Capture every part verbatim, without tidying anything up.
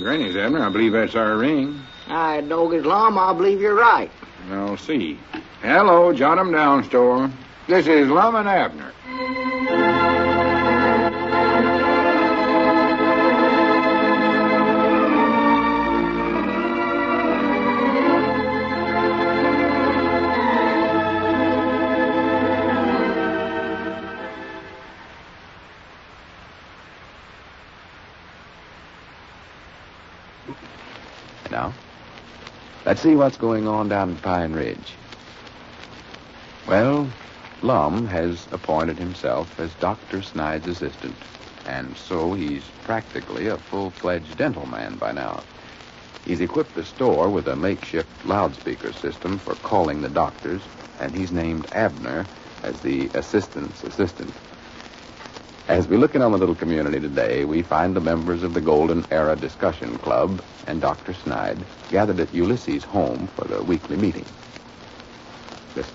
Granny's, Abner. I believe that's our ring. I dog Islam, I believe you're right. I'll see. Hello, jot 'em down, store. This is Lum and Abner. Now, let's see what's going on down at Pine Ridge. Well, Lum has appointed himself as Doctor Snide's assistant, and so he's practically a full-fledged dental man by now. He's equipped the store with a makeshift loudspeaker system for calling the doctors, and he's named Abner as the assistant's assistant. As we look in on the little community today, we find the members of the Golden Era Discussion Club and Doctor Snide gathered at Ulysses' home for the weekly meeting. Listen.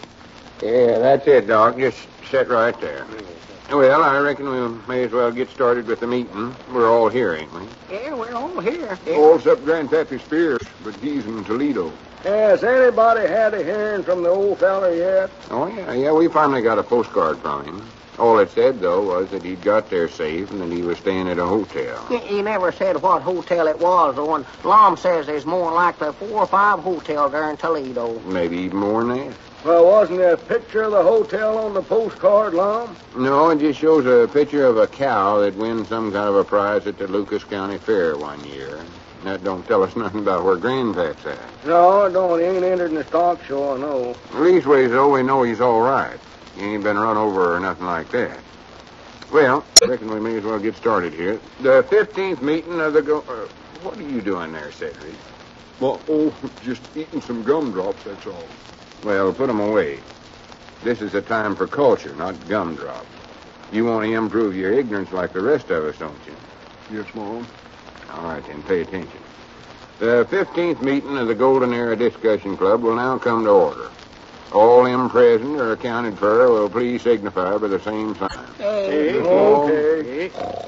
Yeah, that's it, Doc. Just sit right there. Well, I reckon we may as well get started with the meeting. We're all here, ain't we? Yeah, we're all here. Yeah. All except Grandpappy Spears, but he's in Toledo. Has anybody had a hearing from the old feller yet? Oh, yeah, yeah, we finally got a postcard from him. All it said, though, was that he'd got there safe and that he was staying at a hotel. He, he never said what hotel it was, though, and Lom says there's more than likely four or five hotels there in Toledo. Maybe even more than that. Well, wasn't there a picture of the hotel on the postcard, Lom? No, it just shows a picture of a cow that wins some kind of a prize at the Lucas County Fair one year. That don't tell us nothing about where Grandpap's at. No, it don't. He ain't entered in the stock show, no. Leastways, though, we know he's all right. He ain't been run over or nothing like that. Well, I reckon we may as well get started here. The fifteenth meeting of the... Go- uh, what are you doing there, Cedric? Well, oh, just eating some gumdrops, that's all. Well, put 'em away. This is a time for culture, not gumdrops. You want to improve your ignorance like the rest of us, don't you? Yes, Mom. All right, then, pay attention. The fifteenth meeting of the Golden Era Discussion Club will now come to order. All them present or accounted for will please signify by the same sign. Hey. Okay.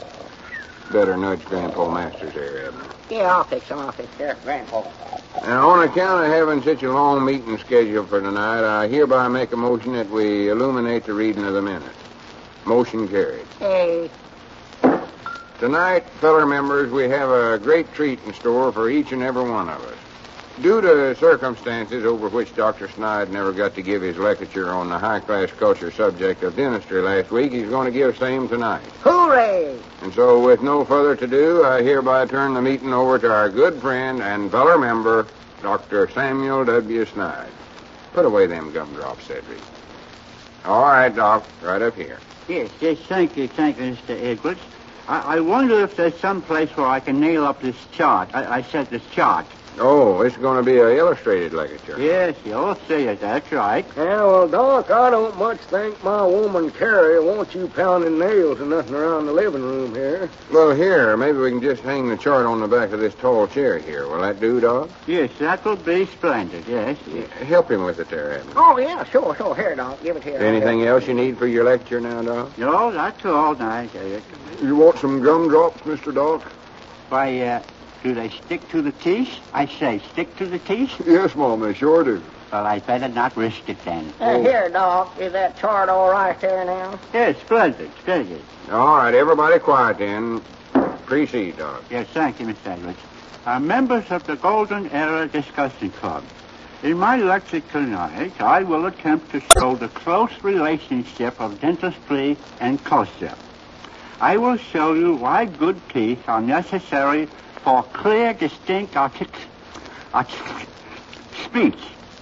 Better nudge Grandpa Masters there, Abner. Yeah, I'll fix him. I'll fix him. Grandpa. Now, on account of having such a long meeting scheduled for tonight, I hereby make a motion that we illuminate the reading of the minutes. Motion carried. Hey. Tonight, feller members, we have a great treat in store for each and every one of us. Due to circumstances over which Doctor Snide never got to give his lecture on the high-class culture subject of dentistry last week, he's going to give same tonight. Hooray! And so, with no further ado, I hereby turn the meeting over to our good friend and feller member, Doctor Samuel W. Snide. Put away them gumdrops, Cedric. All right, Doc, right up here. Yes, yes, thank you, thank you, Mister Edwards. I, I wonder if there's some place where I can nail up this chart. I, I said this chart. Oh, it's going to be an illustrated lecture. Yes, you'll see it, that's right. Yeah, well, Doc, I don't much think my woman Carrie wants you pounding nails and nothing around the living room here. Well, here, maybe we can just hang the chart on the back of this tall chair here. Will that do, Doc? Yes, that will be splendid, yes. yes. Help him with it there, Abner. Oh, yeah, sure, sure. Here, Doc. Give it here. Anything else you need for your lecture now, Doc? No, that's all, nice. Uh, You want some gumdrops, Mister Doc? Why, uh, do they stick to the teeth? I say, stick to the teeth? Yes, Mom, they sure do. Well, I'd better not risk it then. Uh, here, Doc. Is that chart all right there now? Yes, splendid, splendid. All right, everybody quiet then. Proceed, Doc. Yes, thank you, Mister Edwards. Uh, members of the Golden Era Discussion Club. In my lecture tonight, I will attempt to show the close relationship of dentistry and culture. I will show you why good teeth are necessary for clear, distinct artic- artic- speech.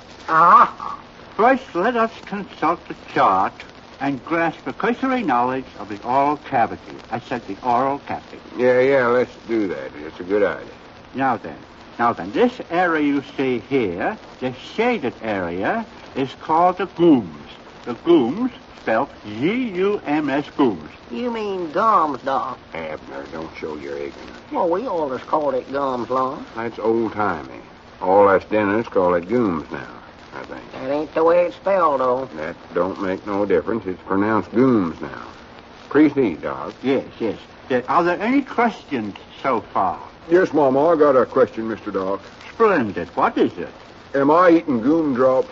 Ah. First, let us consult the chart and grasp a cursory knowledge of the oral cavity. I said the oral cavity. Yeah, yeah, let's do that. It's a good idea. Now then, now then, this area you see here, the shaded area, is called the gums. The gums, spelled G U M S, gums. You mean gums, Doc? Abner, don't show your ignorance. Well, we always called it gums, Lon. That's old-timey. All us dentists call it gooms now, I think. That ain't the way it's spelled, though. That don't make no difference. It's pronounced gooms now. Proceed, Doc. Yes, yes. Uh, Are there any questions so far? Yes, Mama, I got a question, Mister Doc. Splendid. What is it? Am I eating goom drops?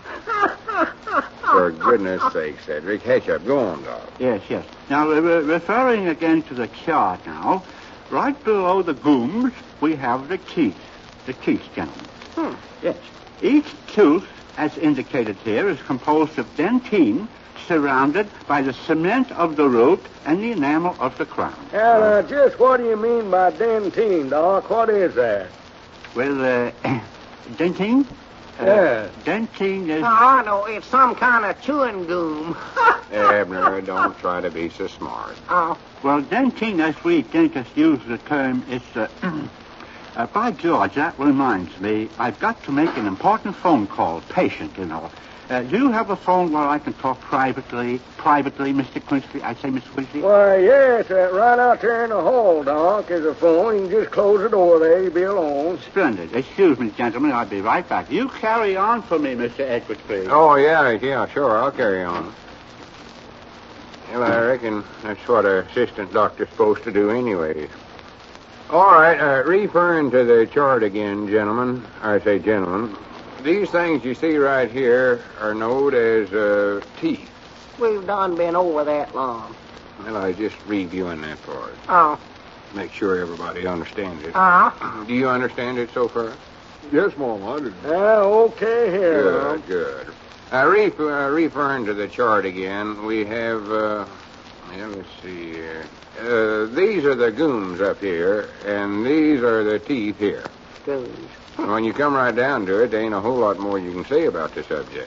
For goodness sake, Cedric. Hatch up. Go on, Doc. Yes, yes. Now, re- referring again to the chart now, right below the gooms, we have the teeth. The teeth, gentlemen. Hmm. Yes. Each tooth, as indicated here, is composed of dentine surrounded by the cement of the root and the enamel of the crown. Now, now, just what do you mean by dentine, Doc? What is that? Well, uh, dentine? Uh, Yeah. Dentine is... Oh, I know. It's some kind of chewing gum. Abner, don't try to be so smart. Oh, Well, dentine, as we dentists use the term, is... Uh, uh, by George, that reminds me, I've got to make an important phone call. Patient, you know. Uh, do you have a phone where I can talk privately? Privately, Mister Quincy? I say, Mister Quincy? Why, yes, uh, right out there in the hall, Doc, is a phone. You can just close the door there. You'll be alone. Splendid. Excuse me, gentlemen. I'll be right back. You carry on for me, Mister Edwards, please. Oh, yeah, yeah, sure. I'll carry on. Well, I reckon that's what an assistant doctor's supposed to do anyways. All right, uh, referring to the chart again, gentlemen. I say gentlemen. These things you see right here are known as uh, teeth. we've done been over that long. Well, I was just reviewing that for us. Oh, Make sure everybody understands it. uh-huh. Do you understand it so far? Yes, Mama, I do. Yeah, okay here, Good, Mom. good. Uh, ref- uh, referring to the chart again, we have, uh, yeah, let's see here. Uh, these are the gooms up here, and these are the teeth here. Good. When you come right down to it, there ain't a whole lot more you can say about the subject.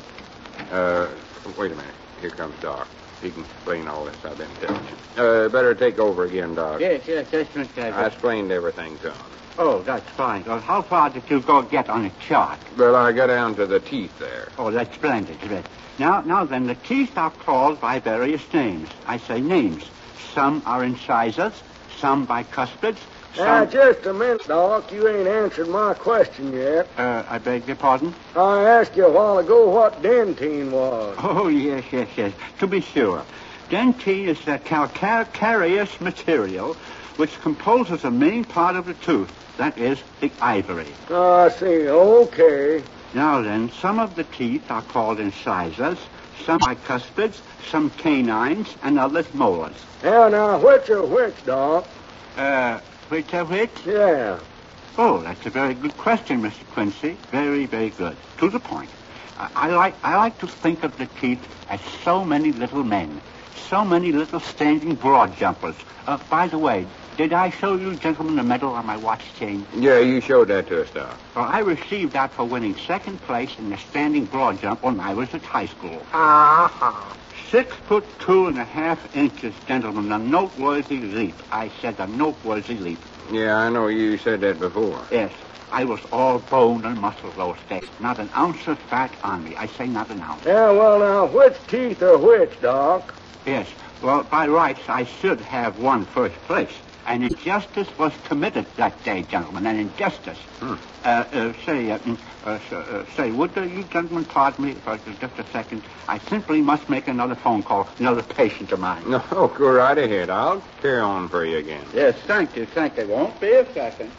Uh, wait a minute. Here comes Doc. He can explain all this I've been telling you. Uh, better take over again, Doc. Yes, yes, yes, Mister I Edwards. explained everything to him. Oh, that's fine. Well, how far did you go get on the chart? But I got down to the teeth there. Oh, that's splendid. Splendid. Now, now then, the teeth are called by various names. I say names. Some are incisors, some bicuspids, Now, some... just a minute, Doc. You ain't answered my question yet. Uh, I beg your pardon? I asked you a while ago what dentine was. Oh, yes, yes, yes. To be sure. Dentine is a calcareous material which composes the main part of the tooth. That is, the ivory. Oh, I see. Okay. Now then, some of the teeth are called incisors, some bicuspids, some canines, and others molars. Now, now, which are which, Doc? Uh, which are which? Yeah. Oh, that's a very good question, Mister Quincy. Very, very good. To the point. I, I like I like to think of the teeth as so many little men, so many little standing broad jumpers. Uh, by the way, did I show you gentlemen the medal on my watch chain? Yeah, you showed that to us, Doc. Well, I received that for winning second place in the standing broad jump when I was at high school. Uh-huh. Six foot two and a half inches, gentlemen, a noteworthy leap. I said a noteworthy leap. Yeah, I know you said that before. Yes, I was all bone and muscle those days. Not an ounce of fat on me. I say not an ounce. Yeah, well, now, which teeth are which, Doc? Yes, well, by rights, I should have won first place. An injustice was committed that day, gentlemen, an injustice. Hmm. Uh, uh, say, uh, mm, uh, so, uh, say, would uh, you gentlemen pardon me for just a second? I simply must make another phone call, another patient of mine. No, go right ahead. I'll carry on for you again. Yes, thank you, thank you. Won't be a second.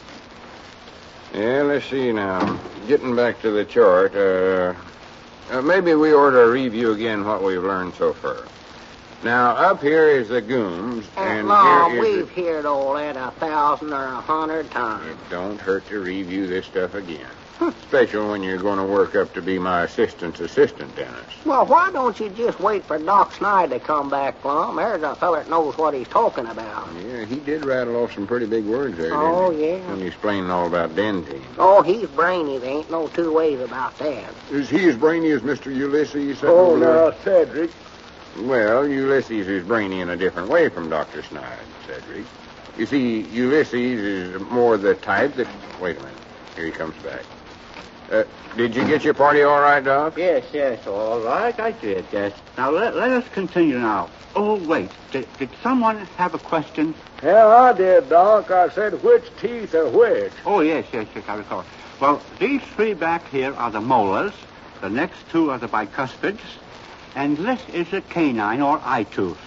Yeah, let's see now. Getting back to the chart, uh, uh, maybe we ought to review again what we've learned so far. Now, up here is the gooms, And, and Mom, here is we've heard all that a thousand or a hundred times. the... It don't hurt to review this stuff again. Especially when you're going to work up to be my assistant's assistant dentist. Well, why don't you just wait for Doc Snide to come back, Plum? There's a feller that knows what he's talking about. Yeah, he did rattle off some pretty big words there, Oh, didn't he? yeah. When he explained all about dentine. Oh, he's brainy. There ain't no two ways about that. Is he as brainy as Mister Ulysses? sitting Oh, over there? now, Cedric. Well, Ulysses is brainy in a different way from Doctor Snide, Cedric. You see, Ulysses is more the type that... Wait a minute. Here he comes back. Uh, did you get your party all right, Doc? Yes, yes, all right, I did, yes. Now, let, let us continue now. Oh, wait, did, did someone have a question? Yeah, I did, Doc. I said which teeth are which. Oh, yes, yes, yes, I recall. Well, these three back here are the molars, the next two are the bicuspids, and this is a canine or eye tooth.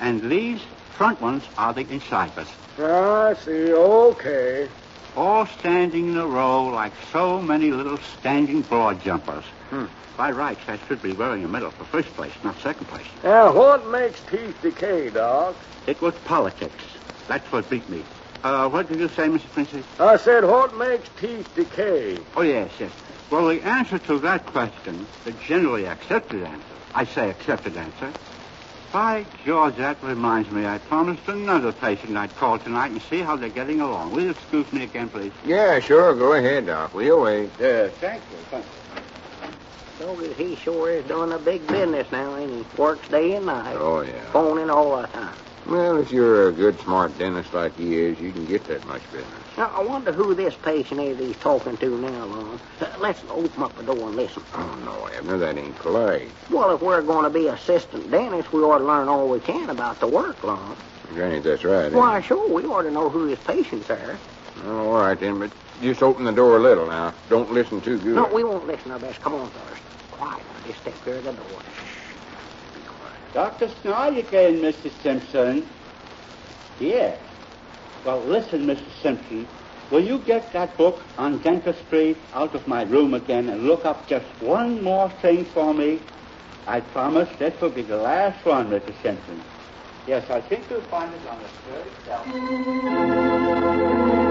And these front ones are the incisors. I see. Okay. All standing in a row like so many little standing broad jumpers. Hmm. By rights, that should be wearing a medal for first place, not second place. Now, what makes teeth decay, Doc? It was politics. That's what beat me. Uh, what did you say, Mister Princey? I said, what makes teeth decay? Oh, yes, yes. Well, the answer to that question, the generally accepted answer, I say accepted answer, by George, that reminds me, I promised another patient I'd call tonight and see how they're getting along. Will you excuse me again, please? Yeah, sure. Go ahead, Doc. We'll wait. Yeah, thank you, thank you. So he sure is doing a big business now, and he works day and night. Oh, yeah. Phoning all the time. Well, if you're a good, smart dentist like he is, you can get that much business. Now, I wonder who this patient is he's talking to now, Lon. Uh, let's open up the door and listen. Oh, no, Abner, that ain't polite. Well, if we're going to be assistant dentists, we ought to learn all we can about the work, Lon. Granny, that's right. ain't Why, it? sure, we ought to know who his patients are. Oh, all right, then, but just open the door a little now. Don't listen too good. No, we won't listen our best. Come on first. Quiet. Now, just step here to the door. Doctor Snow again, Mister Simpson. Yes. Well, listen, Mister Simpson. Will you get that book on dentistry out of my room again and look up just one more thing for me? I promise this will be the last one, Mister Simpson. Yes, I think you'll find it on the third shelf.